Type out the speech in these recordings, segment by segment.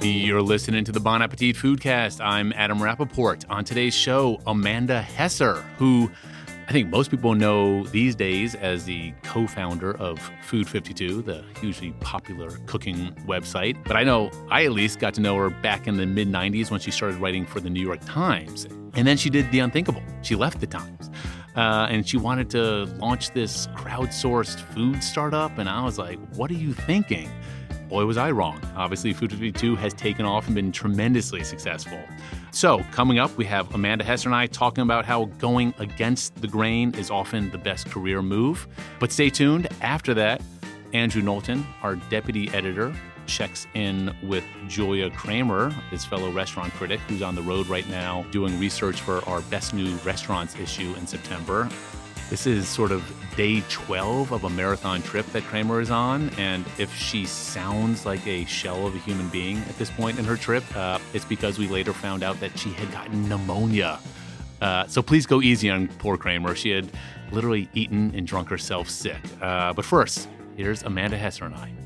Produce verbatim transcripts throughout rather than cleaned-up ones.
You're listening to the Bon Appetit Foodcast. I'm Adam Rappaport. On today's show, Amanda Hesser, who I think most people know these days as the co-founder of Food fifty-two, the hugely popular cooking website. But I know I at least got to know her back in the mid nineties when she started writing for the New York Times. And then she did the unthinkable. She left the Times. Uh, and she wanted to launch this crowdsourced food startup. And I was like, what are you thinking? Boy, was I wrong. Obviously, Food fifty-two has taken off and been tremendously successful. So, coming up, we have Amanda Hesser and I talking about how going against the grain is often the best career move. But stay tuned. After that, Andrew Knowlton, our deputy editor, checks in with Julia Kramer, his fellow restaurant critic, who's on the road right now doing research for our Best New Restaurants issue in September. This is sort of day twelve of a marathon trip that Kramer is on, and if she sounds like a shell of a human being at this point in her trip, uh, it's because we later found out that she had gotten pneumonia. Uh, so please go easy on poor Kramer. She had literally eaten and drunk herself sick. Uh, but first, here's Amanda Hesser and I.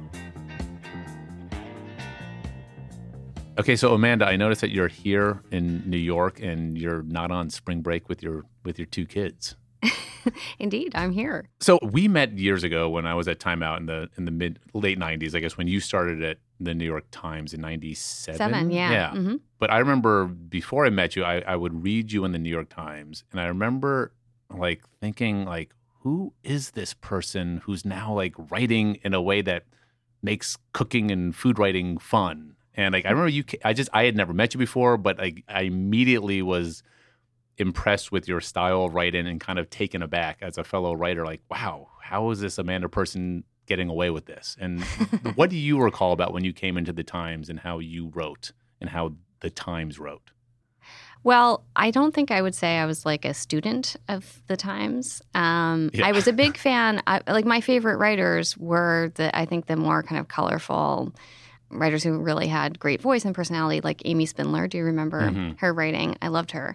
Okay, so Amanda, I noticed that you're here in New York and you're not on spring break with your with your two kids. Indeed, I'm here. So we met years ago when I was at Time Out in the in the mid late nineties, I guess, when you started at the New York Times in ninety-seven. Seven, yeah. Yeah. Mm-hmm. But I remember before I met you, I, I would read you in the New York Times, and I remember like thinking like, who is this person who's now like writing in a way that makes cooking and food writing fun? And like I remember you, I just I had never met you before, but like I immediately was impressed with your style of writing and kind of taken aback as a fellow writer. Like, wow, how is this Amanda person getting away with this? And what do you recall about when you came into the Times and how you wrote and how the Times wrote? Well, I don't think I would say I was like a student of the Times. Um, Yeah. I was a big fan. I, like my favorite writers were the I think the more kind of colorful writers who really had great voice and personality, like Amy Spindler. Do you remember Mm-hmm. her writing? I loved her.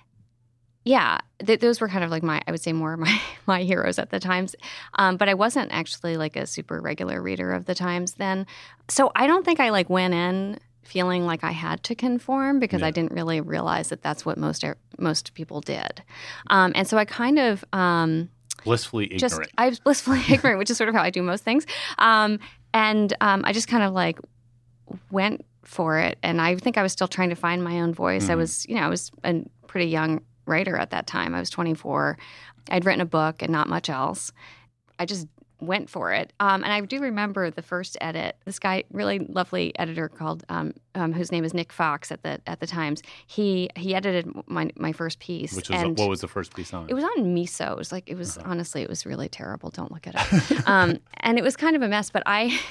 Yeah, th- those were kind of like my, I would say more my my heroes at the Times. Um, but I wasn't actually like a super regular reader of the Times then. So I don't think I like went in feeling like I had to conform because Yeah. I didn't really realize that that's what most most people did. Um, and so I kind of um, Blissfully ignorant. just I was blissfully ignorant, which is sort of how I do most things. Um, and um, I just kind of like went for it. And I think I was still trying to find my own voice. Mm-hmm. I was, you know, I was a pretty young writer at that time. I was twenty-four. I'd written a book and not much else. I just went for it. Um, and I do remember the first edit. This guy, really lovely editor called, um, um, whose name is Nick Fox at the at the Times. He he edited my my first piece. Which was and what was the first piece on? it was on Miso. It was like it was Uh-huh. honestly it was really terrible. Don't look it up. um, and it was kind of a mess. But I.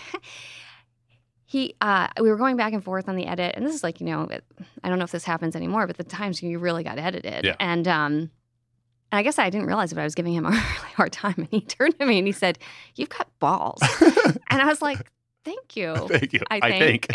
He, uh, we were going back and forth on the edit, and this is like, you know, I don't know if this happens anymore, but the Times you really got edited, Yeah. and um, and I guess I didn't realize it, but I was giving him a really hard time, and he turned to me and he said, "You've got balls," and I was like, "Thank you, Thank you. I I think."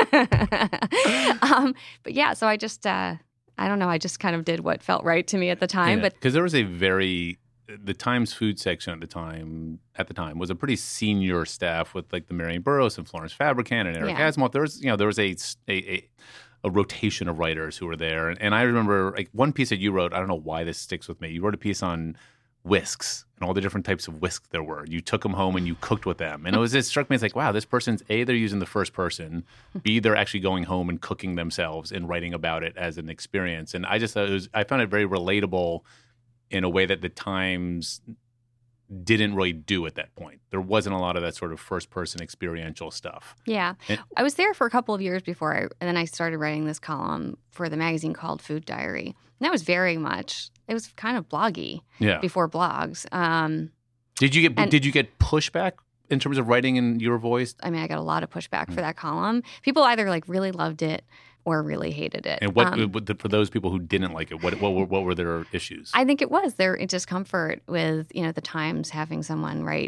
think. um, but yeah, so I just, uh, I don't know, I just kind of did what felt right to me at the time, but because there was a very the Times food section at the time at the time was a pretty senior staff with like the Marion Burroughs and Florence Fabricant and Eric Yeah. Asimov. There was you know there was a a, a a rotation of writers who were there, and, and I remember like one piece that you wrote. I don't know why this sticks with me. You wrote a piece on whisks and all the different types of whisk there were. You took them home and you cooked with them, and it was it struck me as like, wow, this person's A, they're using the first person, B, they're actually going home and cooking themselves and writing about it as an experience. And I just thought it was I found it very relatable in a way that the Times didn't really do at that point. There wasn't a lot of that sort of first-person experiential stuff. yeah. And- I was there for a couple of years before I, and then I started writing this column for the magazine called Food Diary. And that was very much, it was kind of bloggy Yeah. before blogs. Um, Did you get and- Did you get pushback in terms of writing in your voice? I mean, I got a lot of pushback Mm. for that column. People either like really loved it or really hated it. And what, Um, what the, for those people who didn't like it, what what were, what were their issues? I think it was their discomfort with, you know, the Times having someone write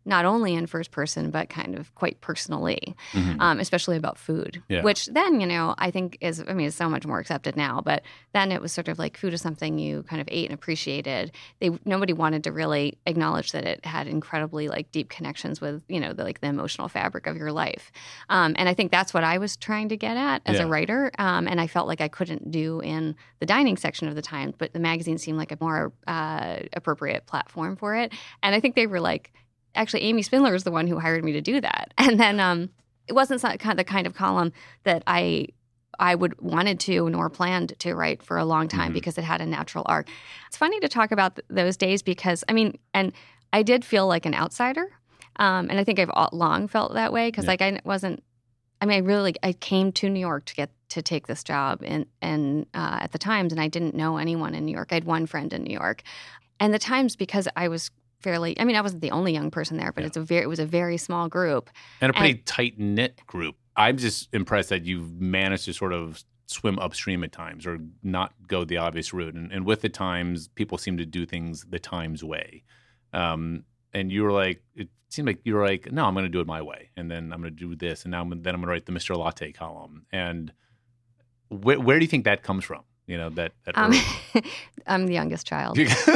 not only in first person, but kind of quite personally, Mm-hmm. um, especially about food, Yeah. which then, you know, I think is, I mean, it's so much more accepted now, but then it was sort of like food is something you kind of ate and appreciated. They, nobody wanted to really acknowledge that it had incredibly like deep connections with, you know, the, like the emotional fabric of your life. Um, and I think that's what I was trying to get at as Yeah. a writer. Um, and I felt like I couldn't do in the dining section of the Times, but the magazine seemed like a more uh, appropriate platform for it. And I think they were like, actually, Amy Spindler is the one who hired me to do that. And then um, it wasn't some, kind of the kind of column that I I would wanted to nor planned to write for a long time Mm-hmm. because it had a natural arc. It's funny to talk about th- those days because, I mean, and I did feel like an outsider. Um, and I think I've all, long felt that way because Yeah. like I wasn't, I mean, I really, I came to New York to get to take this job in, in, uh, at the Times, and I didn't know anyone in New York. I had one friend in New York. And the Times, because I was fairly, I mean, I wasn't the only young person there, but Yeah. it's a very, it was a very small group. And a pretty And- tight-knit group. I'm just impressed that you've managed to sort of swim upstream at times or not go the obvious route. And, and with the Times, people seem to do things the Times way. Um, and you were like, it seemed like you were like, no, I'm going to do it my way. And then I'm going to do this. And now I'm, then I'm going to write the Mister Latte column. And wh- where do you think that comes from? You know, that, that Um, early- I'm the youngest child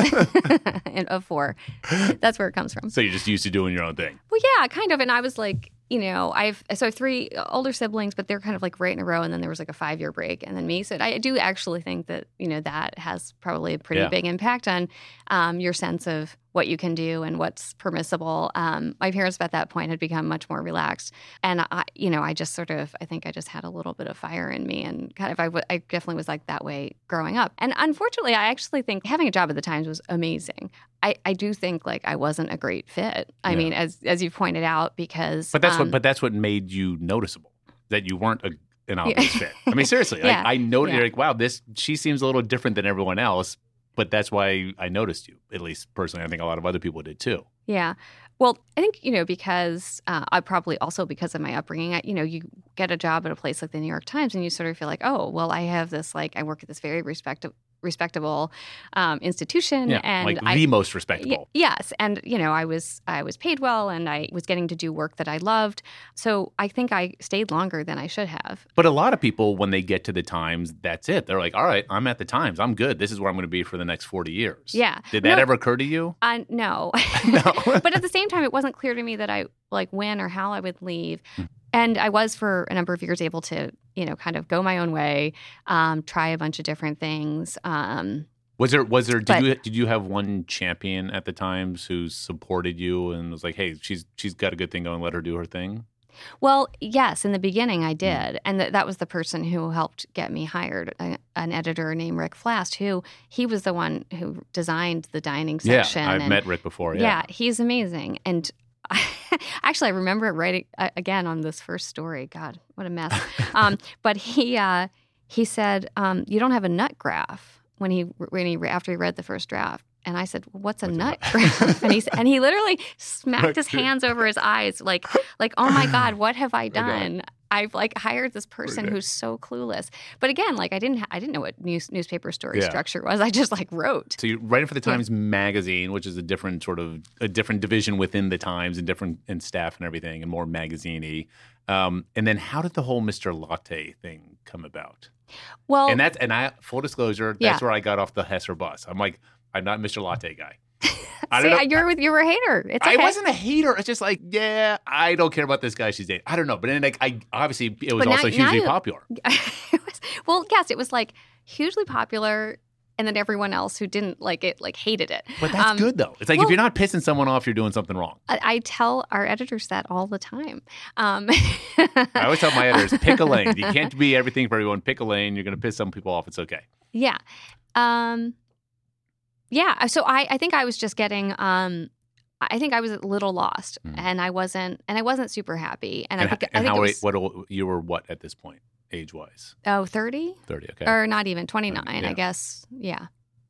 and of four. That's where it comes from. So you're just used to doing your own thing. Well, yeah, kind of. And I was like, you know, I've so I have three older siblings, but they're kind of like right in a row. And then there was like a five year break, and then me. So I do actually think that you know that has probably a pretty Yeah. big impact on um, your sense of what you can do and what's permissible. Um, my parents at that point had become much more relaxed, and I, you know, I just sort of, I think I just had a little bit of fire in me, and kind of, I, w- I definitely was like that way growing up. And unfortunately, I actually think having a job at the Times was amazing. I, I do think like I wasn't a great fit. I Yeah. mean, as as you pointed out, because But that's um, what. But that's what made you noticeable. That you weren't a, an obvious fit. I mean, seriously. Yeah. Like, I noticed. Yeah. You're like, wow, this. She seems a little different than everyone else. But that's why I noticed you. At least personally, I think a lot of other people did too. Yeah. Well, I think, you know, because uh, I probably also because of my upbringing, I, you know, you get a job at a place like the New York Times and you sort of feel like, oh, well, I have this, like, I work at this very respectable, respectable um, institution. Yeah, and like I, the most y- respectable. yes. And, you know, I was, I was paid well and I was getting to do work that I loved. So I think I stayed longer than I should have. But a lot of people, when they get to the Times, that's it. They're like, all right, I'm at the Times. I'm good. This is where I'm going to be for the next forty years. Yeah. Did that No. ever occur to you? Uh, no. No. But at the same time, it wasn't clear to me that I, like, when or how I would leave. Hmm. And I was, for a number of years, able to, you know, kind of go my own way, um, try a bunch of different things. Um, Was there was there did But- you did you have one champion at the Times who supported you and was like, hey, she's she's got a good thing going, let her do her thing? well, yes, in the beginning I Hmm. did. And th- that was the person who helped get me hired, a, an editor named Rick Flast, who he was the one who designed the dining section. Yeah, I've and, met Rick before. Yeah, Yeah. he's amazing. And I, actually, I remember writing uh, again on this first story. God, what a mess. um, but he uh, he said, um, "You don't have a nut graph." When he when he after he read the first draft, and I said, well, "What's a What's a nut nut?" graph?" and he s- and he literally smacked his Okay. hands over his eyes, like like, "Oh my God, what have I Oh, God. done?" I've like hired this person Okay. who's so clueless. But again, like I didn't ha- I didn't know what news newspaper story Yeah. structure was. I just like wrote. So you're writing for the Yeah. Times Magazine, which is a different sort of a different division within the Times and different and staff and everything, and more magazine-y. Um, and then how did the whole Mister Latte thing come about? Well, And that's and I full disclosure, that's Yeah. where I got off the Hesser bus. I'm like, I'm not Mister Latte guy. I see, don't know. you're with you were a hater. It's okay. I wasn't a hater. It's just like, yeah, I don't care about this guy she's dating. I don't know. But then, like, I obviously it was But now- also now hugely you- popular. It was- well, yes, it was like hugely popular, and then everyone else who didn't like it like hated it. But that's Um, good though. It's like well- if you're not pissing someone off, you're doing something wrong. I, I tell our editors that all the time. Um, I always tell my editors, pick a lane. You can't be everything for everyone. Pick a lane. You're going to piss some people off. It's okay. yeah, um, yeah. So I, I think I was just getting. Um, I think I was a little lost, Mhm. and I wasn't, and I wasn't super happy. And, And, I think, and I think how it were- was, what you were what at this point, age wise? oh, thirty? thirty. Okay. Or not even twenty-nine, Yeah. I guess. Yeah.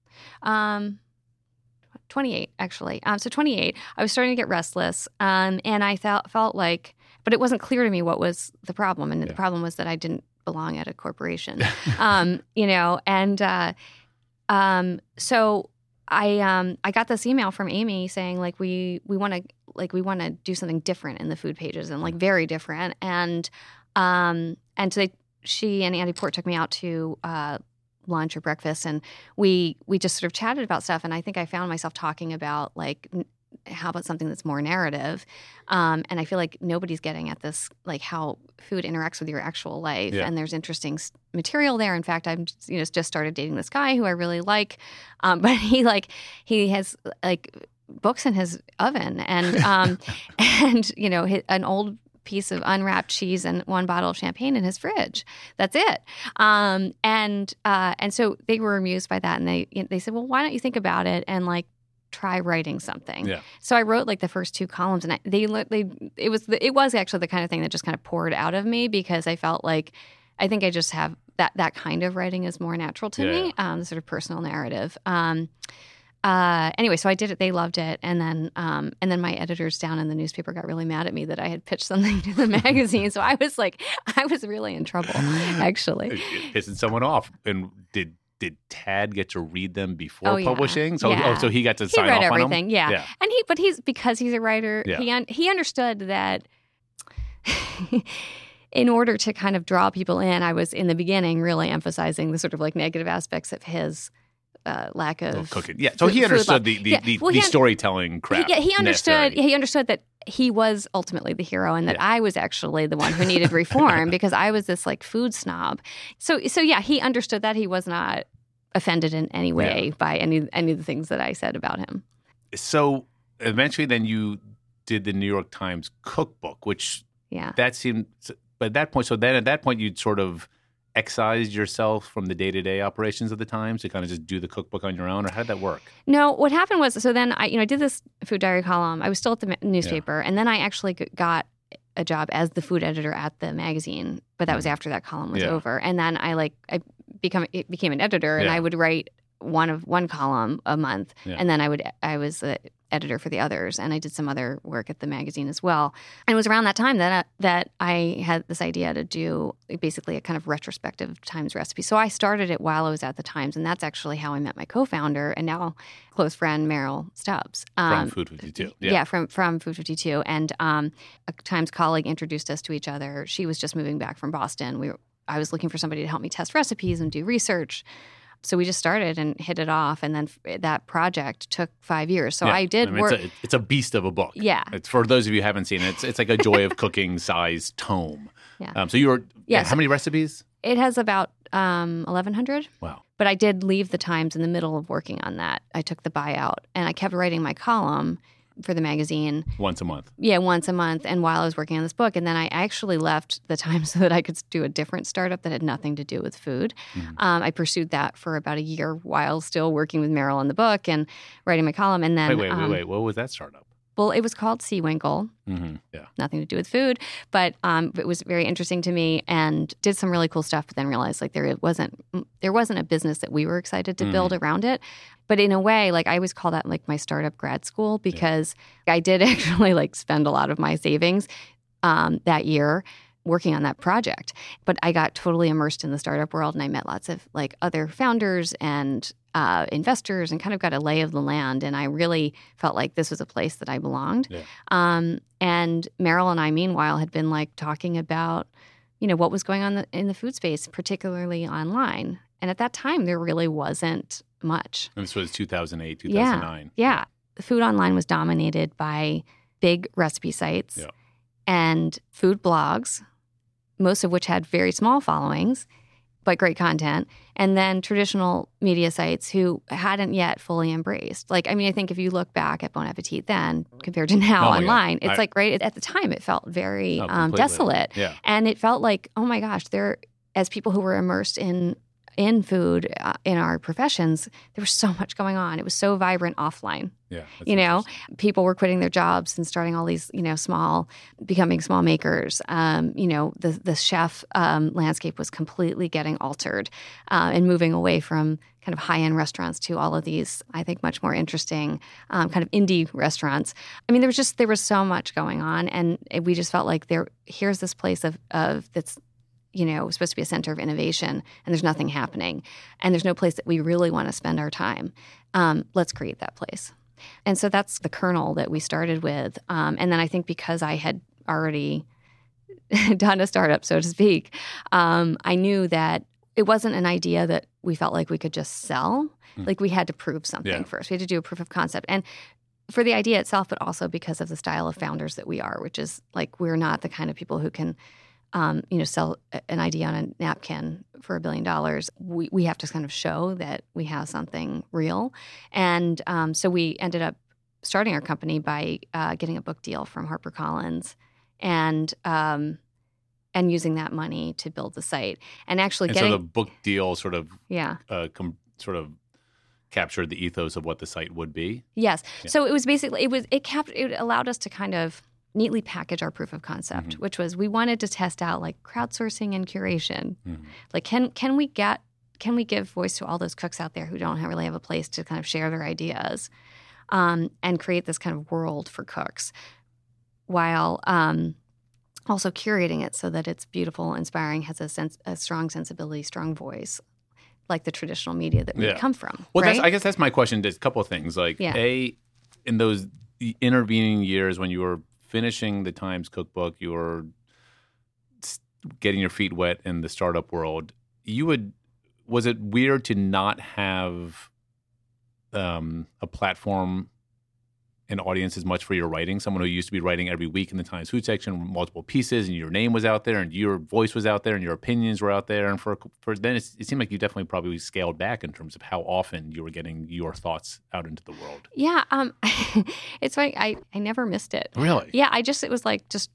Um, twenty-eight, actually. Um, so twenty-eight, I was starting to get restless. Um, and I felt, felt like, but it wasn't clear to me what was the problem. And Yeah. the problem was that I didn't belong at a corporation. um, you know, and uh, um, so I um I got this email from Amy saying like we we want to like we want to do something different in the food pages and like very different and um and so they she and Andy Port took me out to uh, lunch or breakfast and we we just sort of chatted about stuff and I think I found myself talking about like n- how about something that's more narrative um, and I feel like nobody's getting at this like how food interacts with your actual life Yeah. and there's interesting s- material there. In fact, I'm just, you know just started dating this guy who I really like, um, but he like he has like books in his oven and um, and you know his, an old piece of unwrapped cheese and one bottle of champagne in his fridge. That's it. Um, and uh, and so they were amused by that, and they they said, well, why don't you think about it and like try writing something. Yeah. So I wrote like the first two columns, and I, they they it was the, it was actually the kind of thing that just kind of poured out of me because I felt like I think I just have that that kind of writing is more natural to Yeah. me, um, the sort of personal narrative. Um, uh, anyway, so I did it. They loved it, and then um, and then my editors down in the newspaper got really mad at me that I had pitched something to the magazine. So I was like, I was really in trouble, actually. Pissing someone off. And did did Tad get to read them before Oh, yeah. publishing? So Yeah. oh, so he got to He sign read off everything, on them? yeah. Yeah. And he, but he's because he's a writer. Yeah. He un, he understood that. In order to kind of draw people in, I was in the beginning really emphasizing the sort of like negative aspects of his uh, lack of Oh, cooking. Yeah. So he food understood love. the the, Yeah. the, Well, the he un- storytelling crap. He, yeah, he understood. necessary. He understood that he was ultimately the hero, and that Yeah. I was actually the one who needed reform because I was this like food snob. So, so yeah, he understood that. He was not offended in any way by any any of the things that I said about him. So eventually, then you did the New York Times cookbook, which Yeah. that seemed. But at that point, so then at that point, you'd sort of excised yourself from the day to day operations of the Times to kind of just do the cookbook on your own, or how did that work? No, what happened was, so then I, you know, I did this food diary column. I was still at the ma- newspaper, and then I actually g- got a job as the food editor at the magazine. But that was after that column was Yeah. over, and then I like I become it became an editor, and Yeah. I would write one of one column a month, Yeah. and then I would I was the editor for the others, and I did some other work at the magazine as well. And it was around that time that I, that I had this idea to do basically a kind of retrospective Times recipe. So I started it while I was at the Times, and that's actually how I met my co-founder and now close friend Meryl Stubbs From Food fifty-two. Yeah, Yeah. from from Food fifty-two, and um, a Times colleague introduced us to each other. She was just moving back from Boston. We were, I was looking for somebody to help me test recipes and do research. So we just started and hit it off, and then f- that project took five years. So Yeah. I did mean, work. It's a, it's a beast of a book. Yeah. It's, for those of you who haven't seen it, it's, it's like a Joy of Cooking size tome. Yeah. Um, so you were, Yeah, how so- many recipes? It has about um, eleven hundred. Wow. But I did leave the Times in the middle of working on that. I took the buyout, and I kept writing my column for the magazine. Once a month. Yeah, once a month, and while I was working on this book. And then I actually left the Times so that I could do a different startup that had nothing to do with food. Mhm. Um, I pursued that for about a year while still working with Meryl on the book and writing my column. And then, Wait, wait, um, wait, wait. What was that startup? well, it was called Seawinkle. Mm-hmm. Yeah. Nothing to do with food, but um, it was very interesting to me and did some really cool stuff. But then realized like there wasn't there wasn't a business that we were excited to build around it. But in a way, like I always call that like my startup grad school because I did actually like spend a lot of my savings um, that year working on that project. But I got totally immersed in the startup world, and I met lots of like other founders and uh, investors, and kind of got a lay of the land. And I really felt like this was a place that I belonged. Yeah. Um, and Meryl and I, meanwhile, had been like talking about, you know, what was going on the, in the food space, particularly online. And at that time, there really wasn't much. And this was two thousand eight, two thousand nine. Yeah. The food online was dominated by big recipe sites Yeah. and food blogs, most of which had very small followings, but great content. And then traditional media sites who hadn't yet fully embraced. Like, I mean, I think if you look back at Bon Appetit then compared to now Oh my God. online, it's I- like, right, at the time it felt very Oh, um, completely. desolate. Yeah. And it felt like, oh my gosh, there, as people who were immersed in in food uh, in our professions, there was so much going on. It was so vibrant offline. Yeah. that's You know, interesting. people were quitting their jobs and starting all these, you know, small, becoming small makers. Um, you know, the the chef um, landscape was completely getting altered uh, and moving away from kind of high end restaurants to all of these, I think, much more interesting um, kind of indie restaurants. I mean, there was just there was so much going on, and we just felt like there here's this place of of that's you know, supposed to be a center of innovation, and there's nothing happening, and there's no place that we really want to spend our time. Um, let's create that place. And so that's the kernel that we started with. Um, and then I think because I had already done a startup, so to speak, um, I knew that it wasn't an idea that we felt like we could just sell. Mm. Like we had to prove something yeah. first. We had to do a proof of concept. And for the idea itself, but also because of the style of founders that we are, which is like we're not the kind of people who can, um, you know, sell an idea on a napkin for a billion dollars. We we have to kind of show that we have something real. And um, so we ended up starting our company by uh, getting a book deal from HarperCollins and um, and using that money to build the site. And actually and getting... so the book deal sort of yeah. uh, com- sort of captured the ethos of what the site would be. Yes. Yeah. So it was basically, it was, it kept, it allowed us to kind of neatly package our proof of concept, mm-hmm. which was we wanted to test out like crowdsourcing and curation. Mm-hmm. Like, can can we get, can we give voice to all those cooks out there who don't have, really have a place to kind of share their ideas um, and create this kind of world for cooks while um, also curating it so that it's beautiful, inspiring, has a sense, a strong sensibility, strong voice, like the traditional media that we yeah. come from. Well, right? that's, I guess that's my question. There's a couple of things. Like, yeah. A, in those intervening years when you were finishing the Times cookbook, you were getting your feet wet in the startup world, you would, was it weird to not have um, a platform and audience as much for your writing? Someone who used to be writing every week in the Times food section, multiple pieces, and your name was out there, and your voice was out there, and your opinions were out there. And for, for then, it's, it seemed like you definitely probably scaled back in terms of how often you were getting your thoughts out into the world. Yeah, um, it's funny. I, I never missed it. Really? Yeah, I just it was like just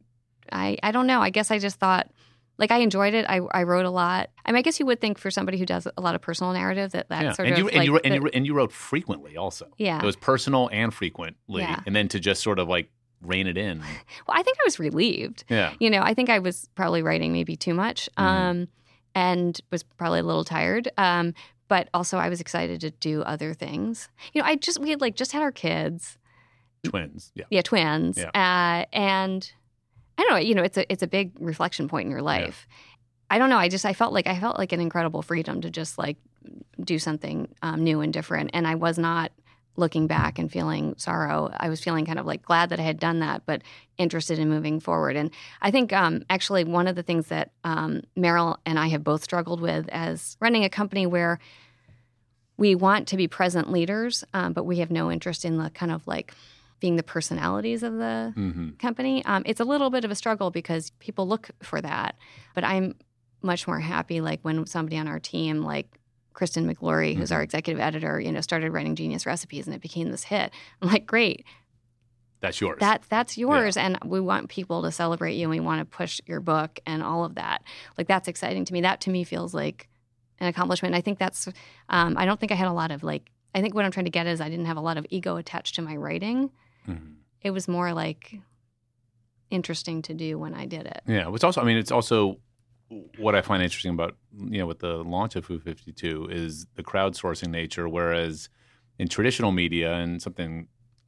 I I don't know. I guess I just thought. Like, I enjoyed it. I, I wrote a lot. I mean, I guess you would think for somebody who does a lot of personal narrative that that yeah. sort and of you, like... And you, wrote, and, the, you, and you wrote frequently also. Yeah. It was personal and frequently. Yeah. And then to just sort of, like, rein it in. Well, I think I was relieved. Yeah. You know, I think I was probably writing maybe too much um, mm-hmm. and was probably a little tired. Um, but also I was excited to do other things. You know, I just... We had, like, just had our kids. Twins. Yeah. Yeah, twins. Yeah. Uh, and... I don't know, you know, it's a it's a big reflection point in your life. Yeah. I don't know. I just I felt like I felt like an incredible freedom to just like do something um, new and different, and I was not looking back and feeling sorrow. I was feeling kind of like glad that I had done that, but interested in moving forward. And I think um, actually one of the things that um, Meryl and I have both struggled with as running a company where we want to be present leaders, um, but we have no interest in the kind of like being the personalities of the mm-hmm. company. Um, it's a little bit of a struggle because people look for that. But I'm much more happy like when somebody on our team, like Kristen McGlory, mm-hmm. who's our executive editor, you know, started writing Genius Recipes and it became this hit. I'm like, great. That's yours. That, that's yours. Yeah. And we want people to celebrate you and we want to push your book and all of that. Like that's exciting to me. That to me feels like an accomplishment. And I think that's, um, I don't think I had a lot of like, I think what I'm trying to get is I didn't have a lot of ego attached to my writing. Mm-hmm. It was more like interesting to do when I did it. Yeah, it's also, I mean, it's also what I find interesting about, you know, with the launch of Food fifty-two is the crowdsourcing nature, whereas in traditional media and something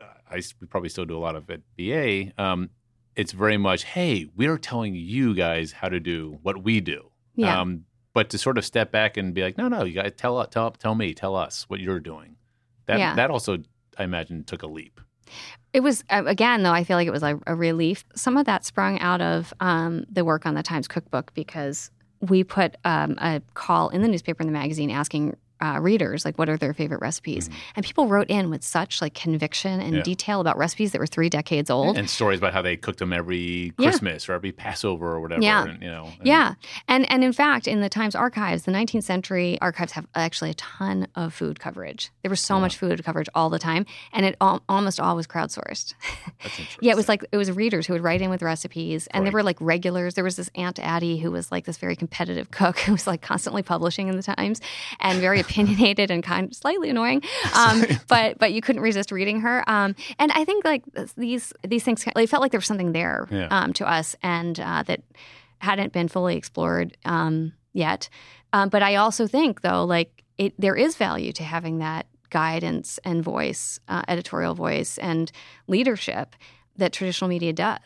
I we probably still do a lot of at B A, um, it's very much, hey, we're telling you guys how to do what we do. Yeah. Um, but to sort of step back and be like, no, no, you guys tell tell tell me, tell us what you're doing. That yeah. that also, I imagine, took a leap. It was, again, though, I feel like it was a, a relief. Some of that sprung out of um, the work on the Times cookbook because we put um, a call in the newspaper and the magazine asking uh, readers, like, what are their favorite recipes? Mm-hmm. And people wrote in with such, like, conviction and yeah. detail about recipes that were three decades old. And stories about how they cooked them every Christmas yeah. or every Passover or whatever. Yeah. And, you know, and yeah. And, and in fact, in the Times archives, the nineteenth century archives have actually a ton of food coverage. There was so yeah. much food coverage all the time, and it al- almost all was crowdsourced. That's interesting. Yeah, it was like, it was readers who would write in with recipes, and right. there were, like, regulars. There was this Aunt Addie who was, like, this very competitive cook who was, like, constantly publishing in the Times and very opinionated and kind of slightly annoying, um, but but you couldn't resist reading her. Um, and I think like these these things, it felt like there was something there yeah. um, to us, and uh, that hadn't been fully explored um, yet. Um, but I also think though, like it, there is value to having that guidance and voice, uh, editorial voice, and leadership that traditional media does.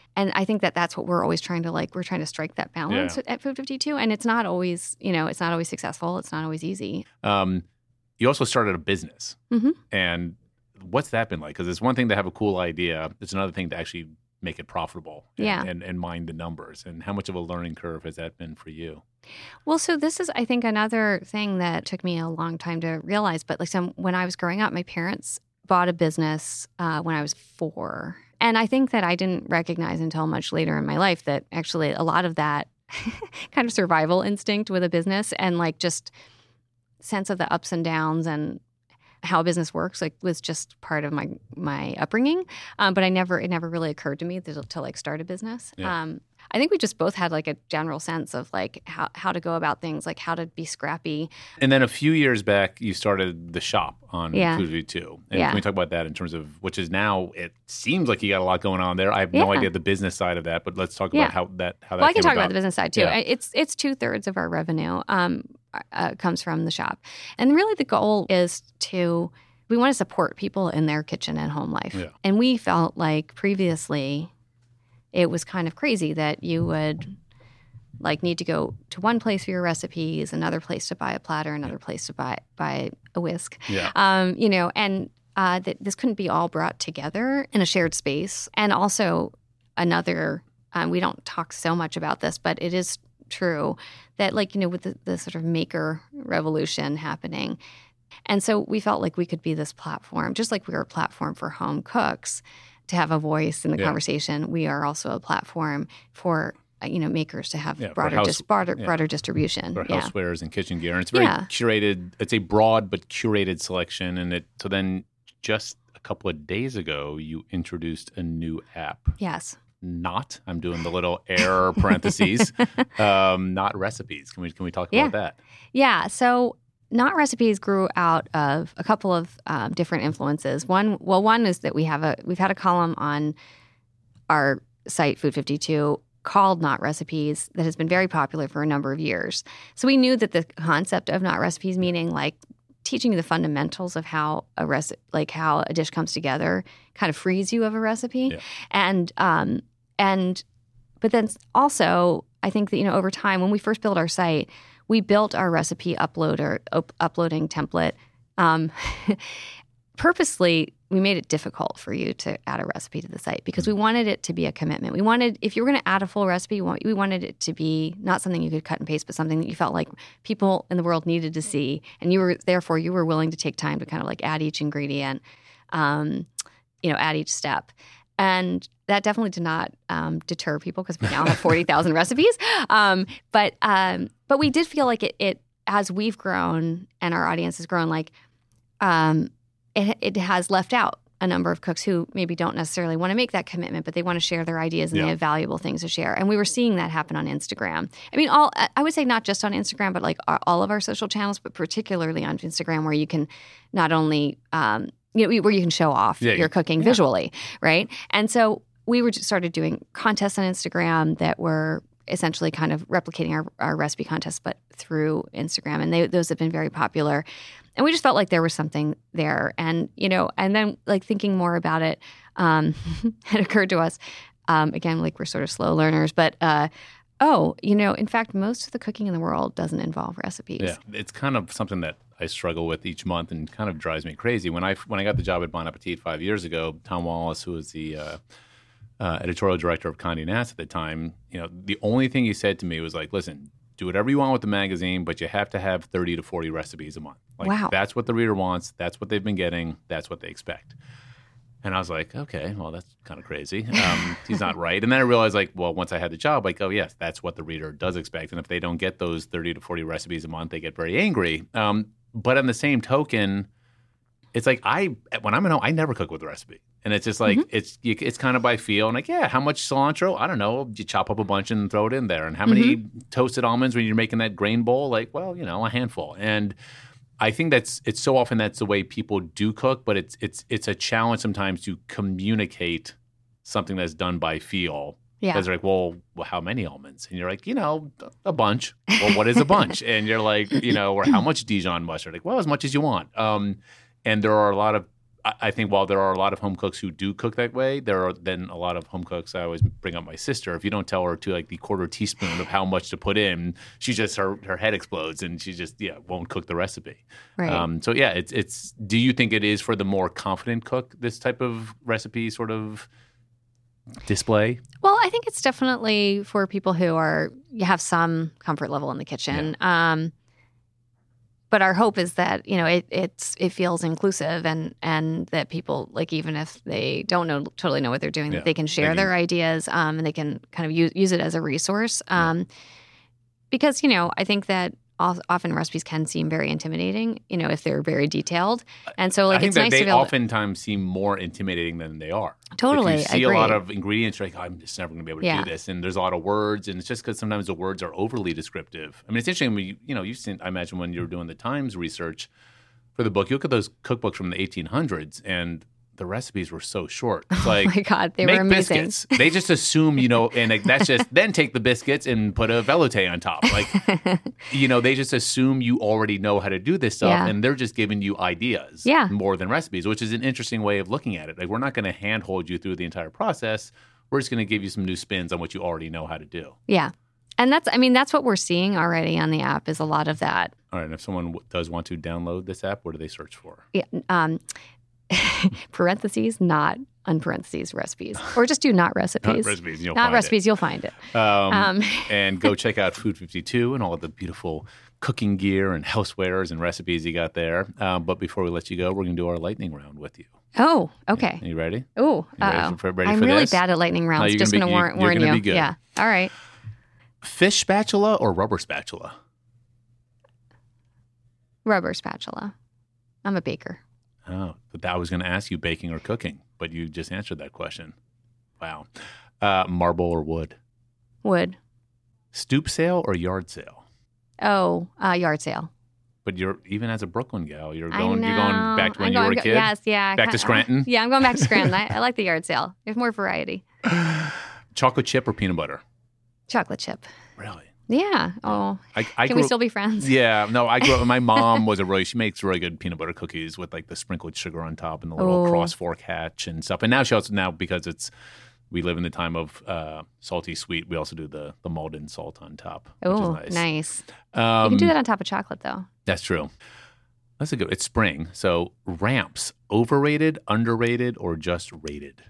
and I think that that's what we're always trying to like. We're trying to strike that balance Yeah. at Food fifty-two, and it's not always, you know, it's not always successful. It's not always easy. Um, you also started a business, Mhm. and what's that been like? Because it's one thing to have a cool idea; it's another thing to actually make it profitable. And, Yeah. and and mind the numbers. And how much of a learning curve has that been for you? Well, so this is, I think, another thing that took me a long time to realize. But like, some when I was growing up, my parents bought a business uh, when I was four, and I think that I didn't recognize until much later in my life that actually a lot of that kind of survival instinct with a business and like just sense of the ups and downs and how business works like was just part of my my upbringing. Um, but I never it never really occurred to me to, to like start a business. Yeah. Um, I think we just both had like a general sense of like how, how to go about things, like how to be scrappy. And then a few years back, you started the shop on Yeah. Food fifty-two. And Yeah. can we talk about that in terms of, which is now, it seems like you got a lot going on there. I have no Yeah. idea the business side of that, but let's talk Yeah. about how that how that Well, I can came talk about about. the business side too. Yeah. I- It's it's two thirds of our revenue um, uh, comes from the shop, and really the goal is to we want to support people in their kitchen and home life. Yeah. And we felt like previously it was kind of crazy that you would like need to go to one place for your recipes, another place to buy a platter, another place to buy buy a whisk. Yeah. Um, you know, and uh, that this couldn't be all brought together in a shared space. And also another, um, we don't talk so much about this, but it is true that like, you know, with the, the sort of maker revolution happening. And so we felt like we could be this platform, just like we were a platform for home cooks to have a voice in the Yeah. conversation. We are also a platform for, uh, you know, makers to have Yeah, for broader, house- dis- broader, yeah. broader distribution. For Yeah. housewares and kitchen gear. And it's very Yeah. curated. It's a broad but curated selection. And it so then just a couple of days ago, you introduced a new app. Yes. Not, I'm doing the little error parentheses, um, not recipes. Can we can we talk Yeah. about that? Yeah. So Not Recipes grew out of a couple of um, different influences. One, well, one is that we have a we've had a column on our site Food fifty-two called Not Recipes that has been very popular for a number of years. So we knew that the concept of Not Recipes, meaning like teaching you the fundamentals of how a reci- like how a dish comes together, kind of frees you of a recipe, Yeah. and um, and but then also I think that you know over time when we first built our site. We built our recipe uploader up, uploading template. Um, purposely, we made it difficult for you to add a recipe to the site because we wanted it to be a commitment. We wanted, if you were going to add a full recipe, we want- we wanted it to be not something you could cut and paste, but something that you felt like people in the world needed to see, and you were therefore you were willing to take time to kind of like add each ingredient, um, you know, add each step. And that definitely did not um, deter people because we now have forty thousand recipes. Um, but um, but we did feel like it, it, as we've grown and our audience has grown, like um, it, it has left out a number of cooks who maybe don't necessarily want to make that commitment, but they want to share their ideas and Yeah. they have valuable things to share. And we were seeing that happen on Instagram. I mean, all I would say not just on Instagram, but like our, all of our social channels, but particularly on Instagram, where you can not only um, you know, where you can show off Yeah, your you- cooking yeah. visually, right? And so we were just started doing contests on Instagram that were essentially kind of replicating our, our recipe contests, but through Instagram. And they, those have been very popular. And we just felt like there was something there. And, you know, and then like thinking more about it, um, it occurred to us, um, again, like we're sort of slow learners, but uh, oh, you know, in fact, most of the cooking in the world doesn't involve recipes. Yeah, it's kind of something that I struggle with each month and kind of drives me crazy. When I when I got the job at Bon Appetit five years ago, Tom Wallace, who was the uh, uh, editorial director of Condé Nast at the time, you know, the only thing he said to me was like, "Listen, do whatever you want with the magazine, but you have to have thirty to forty recipes a month. Like, Wow. That's what the reader wants. That's what they've been getting. That's what they expect." And I was like, okay, well, that's kind of crazy. Um, he's not right. And then I realized, like, well, once I had the job, like, oh, yes, that's what the reader does expect. And if they don't get those thirty to forty recipes a month, they get very angry. Um, but on the same token, it's like I, when I'm at home, I never cook with a recipe. And it's just like, Mm-hmm. it's you, it's kind of by feel. And like, yeah, how much cilantro? I don't know. You chop up a bunch and throw it in there. And how many Mm-hmm. toasted almonds when you're making that grain bowl? Like, well, you know, a handful. And I think that's it's so often that's the way people do cook, but it's it's it's a challenge sometimes to communicate something that's done by feel. Yeah. Because they're like, well, well, how many almonds? And you're like, you know, a bunch. Well, what is a bunch? And you're like, you know, or how much Dijon mustard? Like, well, as much as you want. Um, and there are a lot of I, I think while there are a lot of home cooks who do cook that way, there are then a lot of home cooks. I always bring up my sister. If you don't tell her to like the quarter teaspoon of how much to put in, she just her her head explodes and she just yeah won't cook the recipe. Right. Um, so yeah, it's it's. Do you think it is for the more confident cook, this type of recipe sort of display? Well, I think it's definitely for people who are you have some comfort level in the kitchen. Yeah. Um, but our hope is that you know it it's it feels inclusive and and that people like even if they don't know totally know what they're doing, yeah. that they can share they can, their ideas um, and they can kind of use use it as a resource. Um, yeah. Because you know I think that. Often recipes can seem very intimidating, you know, if they're very detailed. And so, like, I think it's that nice they to be able oftentimes seem more intimidating than they are. Totally, if you see I agree. a lot of ingredients, you're like, oh, I'm just never going to be able to yeah. do this. And there's a lot of words, and it's just because sometimes the words are overly descriptive. I mean, it's interesting when you, you know, you've seen. I imagine when you were doing the Times research for the book, you look at those cookbooks from the eighteen hundreds, and the recipes were so short. It's like, oh my God, they make were amazing. Biscuits. They just assume, you know, and like, that's just, then take the biscuits and put a velouté on top. Like, you know, they just assume you already know how to do this stuff, yeah. and they're just giving you ideas yeah. more than recipes, which is an interesting way of looking at it. Like, we're not going to handhold you through the entire process. We're just going to give you some new spins on what you already know how to do. Yeah. And that's, I mean, that's what we're seeing already on the app is a lot of that. All right. And if someone w- does want to download this app, what do they search for? Yeah. Um, parentheses, not unparentheses recipes, or just do not recipes. Not recipes, you'll not find recipes, it. You'll find it. Um, um, and go check out Food fifty-two and all of the beautiful cooking gear and housewares and recipes you got there. Um, but before we let you go, we're going to do our lightning round with you. Oh, okay. Are you ready? Oh, ready for, ready I'm for really this? bad at lightning rounds. No, just going to warn, you're warn gonna you. Be good. Yeah. All right. Fish spatula or rubber spatula? Rubber spatula. I'm a baker. Oh, but I was going to ask you baking or cooking, but you just answered that question. Wow. Uh, marble or wood? Wood. Stoop sale or yard sale? Oh, uh, yard sale. But you're even as a Brooklyn gal, you're I going. know. You're going back to when I'm you going, were a kid. Yes, yeah. Back to Scranton. Yeah, I'm going back to Scranton. I, I like the yard sale. There's more variety. Chocolate chip or peanut butter? Chocolate chip. Really? Yeah. Oh, I, I can grew, we still be friends? Yeah. No, I grew up. My mom was a really. She makes really good peanut butter cookies with like the sprinkled sugar on top and the little oh. cross fork hatch and stuff. And now she also now because it's we live in the time of uh, salty sweet. We also do the the Malden salt on top. Oh, which is nice. nice. Um, you can do that on top of chocolate though. That's true. That's a good. It's spring, so ramps overrated, underrated, or just rated?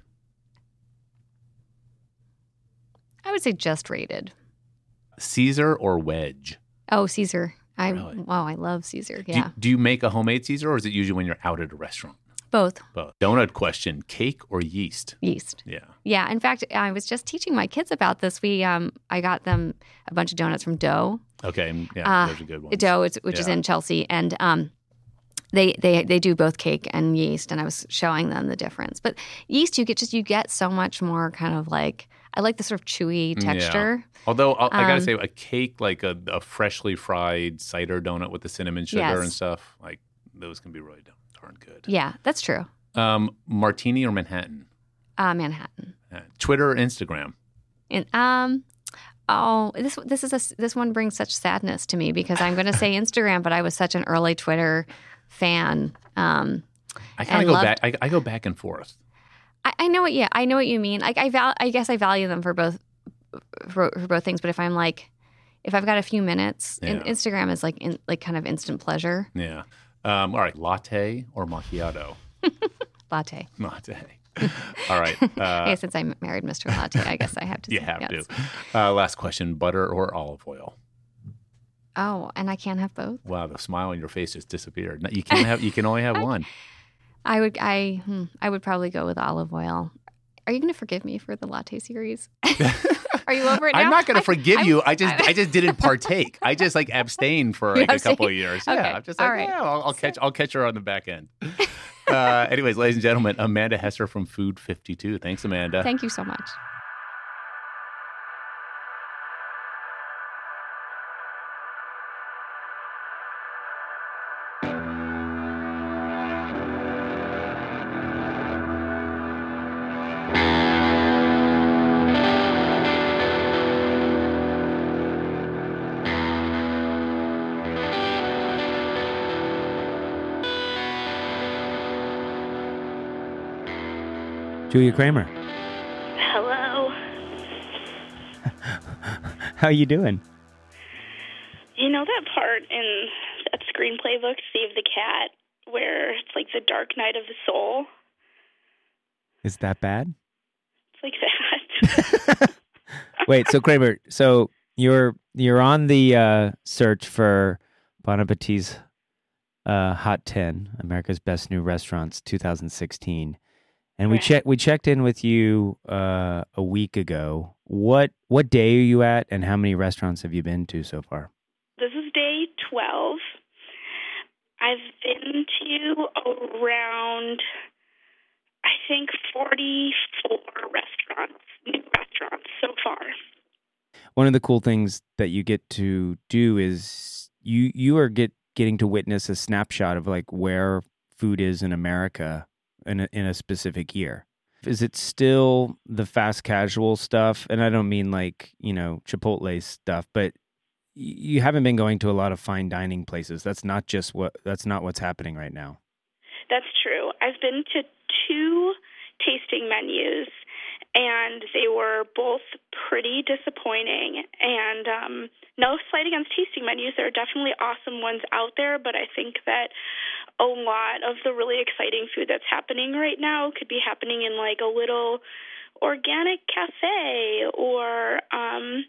I would say just rated. Caesar or wedge? Oh, Caesar. I Really? wow, I love Caesar. Do, Yeah. do you make a homemade Caesar, or is it usually when you're out at a restaurant? Both. Both. Donut question: cake or yeast? Yeast. Yeah. Yeah. In fact, I was just teaching my kids about this. We um, I got them a bunch of donuts from Dough. Okay. Yeah, Uh, those are good ones. Dough, it's, which is Yeah. in Chelsea, and um, they they they do both cake and yeast, and I was showing them the difference. But yeast, you get just you get so much more kind of like I like the sort of chewy texture. Yeah. Although I, I gotta Um, say, a cake like a, a freshly fried cider donut with the cinnamon sugar Yes. and stuff, like those can be really darn good. Yeah, that's true. Um, martini or Manhattan? Uh, Manhattan. Uh, Twitter or Instagram? And um, oh, this this is a this one brings such sadness to me because I'm going to say Instagram, but I was such an early Twitter fan. Um, I kind of and go loved- back. I, I go back and forth. I, I know what. Yeah, I know what you mean. Like I val- I guess I value them for both for, for both things. But if I'm like, if I've got a few minutes, in, Yeah. Instagram is like in, like kind of instant pleasure. Yeah. Um, all right. Latte or macchiato? Latte. Latte. All right. Uh, hey, since I married Mister Latte, I guess I have to. you say have yes. to. Uh, last question: butter or olive oil? Oh, and I can't have both. Wow, the smile on your face just disappeared. No, you can't have. You can only have one. I would. I. Hmm, I would probably go with olive oil. Are you going to forgive me for the latte series? Are you over it now? I'm not going to I- forgive I- you. I just, I- I just didn't partake. I just like abstained for like You a couple abstained? of years. Okay. Yeah, I'm just like, All right. yeah, I'll, I'll catch, I'll catch her on the back end. Uh, anyways, ladies and gentlemen, Amanda Hesser from Food fifty-two. Thanks, Amanda. Thank you so much. Julia Kramer. Hello. How you doing? You know that part in that screenplay book, Save the Cat, where it's like the dark night of the soul? Is that bad? It's like that. Wait, so Kramer, so you're you're on the uh, search for Bon Appetit's uh, Hot ten, America's Best New Restaurants, two thousand sixteen. And we Right. checked we checked in with you uh, a week ago. What what day are you at, and how many restaurants have you been to so far? This is day twelve. I've been to around, I think, forty-four restaurants, new restaurants so far. One of the cool things that you get to do is you you are get getting to witness a snapshot of like where food is in America in a, in a specific year. Is it still the fast casual stuff? And I don't mean like, you know, Chipotle stuff, but y- you haven't been going to a lot of fine dining places. That's not just what that's not what's happening right now. That's true. I've been to two tasting menus, and they were both pretty disappointing. And um, no slight against tasting menus. There are definitely awesome ones out there, but I think that a lot of the really exciting food that's happening right now could be happening in like a little organic cafe or, um,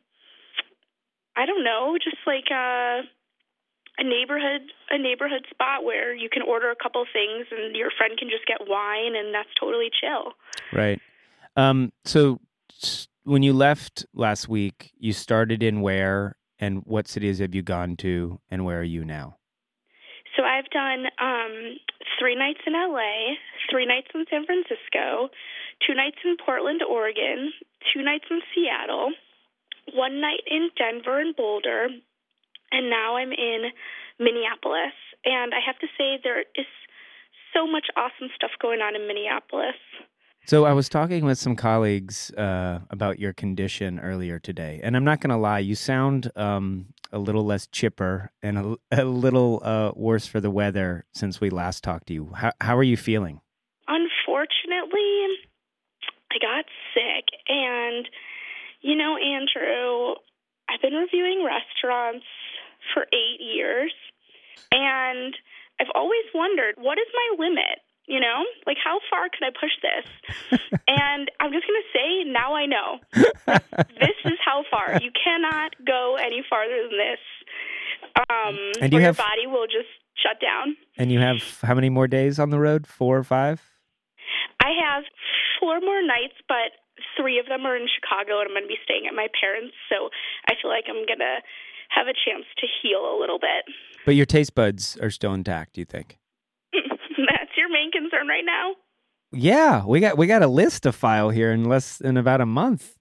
I don't know, just like a, a neighborhood a neighborhood spot where you can order a couple things and your friend can just get wine, and that's totally chill. Right. Um, so s- when you left last week, you started in where, and what cities have you gone to, and where are you now? So I've done um, three nights in L A, three nights in San Francisco, two nights in Portland, Oregon, two nights in Seattle, one night in Denver and Boulder, and now I'm in Minneapolis. And I have to say there is so much awesome stuff going on in Minneapolis. So I was talking with some colleagues uh, about your condition earlier today, and I'm not going to lie, you sound um, a little less chipper and a, a little uh, worse for the weather since we last talked to you. How, how are you feeling? Unfortunately, I got sick, and, you know, Andrew, I've been reviewing restaurants for eight years, and I've always wondered, what is my limit? You know, like how far could I push this? And I'm just going to say, now I know. This is how far. You cannot go any farther than this. Um, And you or have- your body will just shut down. And you have how many more days on the road? Four or five? I have four more nights, but three of them are in Chicago, and I'm going to be staying at my parents'. So I feel like I'm going to have a chance to heal a little bit. But your taste buds are still intact, do you think? That's your main concern right now? Yeah, we got we got a list to file here in less in about a month.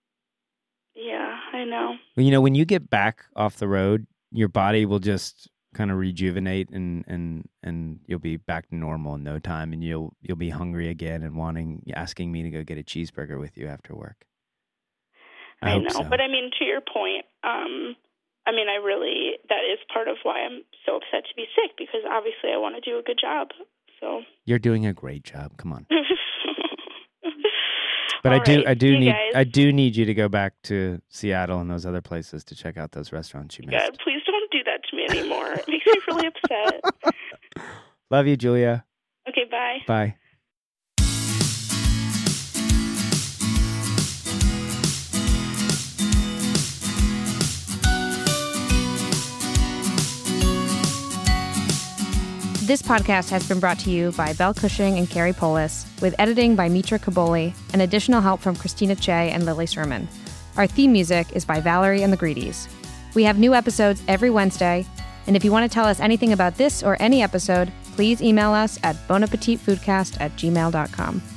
Yeah, I know. Well, you know, when you get back off the road, your body will just kind of rejuvenate, and and and you'll be back to normal in no time, and you'll you'll be hungry again and wanting asking me to go get a cheeseburger with you after work. I, I, hope know, so. but I mean, to your point, um, I mean, I really, that is part of why I'm so upset to be sick, because obviously I want to do a good job, so. You're doing a great job. Come on. But All I do right, I do you need guys. I do need you to go back to Seattle and those other places to check out those restaurants you missed. God, please don't do that to me anymore. It makes me really upset. Love you, Julia. Okay, bye. Bye. This podcast has been brought to you by Belle Cushing and Carrie Polis, with editing by Mitra Kaboli and additional help from Christina Che and Lily Sherman. Our theme music is by Valerie and the Greedies. We have new episodes every Wednesday, and if you want to tell us anything about this or any episode, please email us at bonappetitfoodcast at gmail dot com.